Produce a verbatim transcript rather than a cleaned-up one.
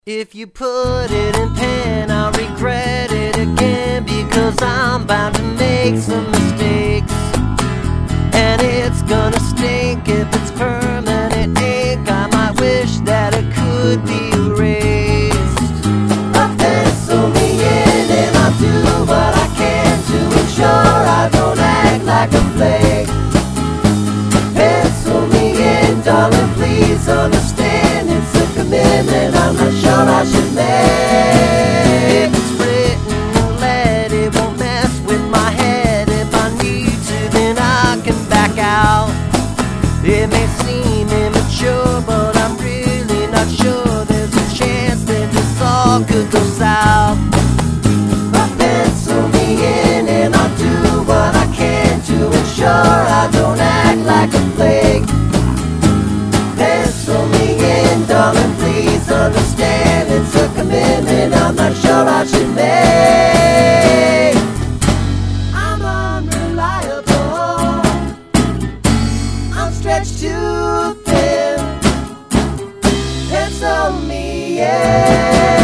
If you put it in pen, I'll regret it again, because I'm bound to make some mistakes, and it's gonna stink if it's permanent ink. I might wish that it could be erased. A pencil me in and I'll do what I can to ensure I don't act like a flake. Pencil me in, darling, please understand it's a commitment I'm not sure I should make. If it's written in lead, it won't mess with my head. If I need to, then I can back out. It may seem immature, but I'm really not sure. There's a chance that this all could go south. But pencil me in and I'll do what I can to ensure I don't act like a flake. Pencil me in, darling, please understand it's a commitment I'm not sure I should make. I'm unreliable, I'm stretched too thin. Pencil me in.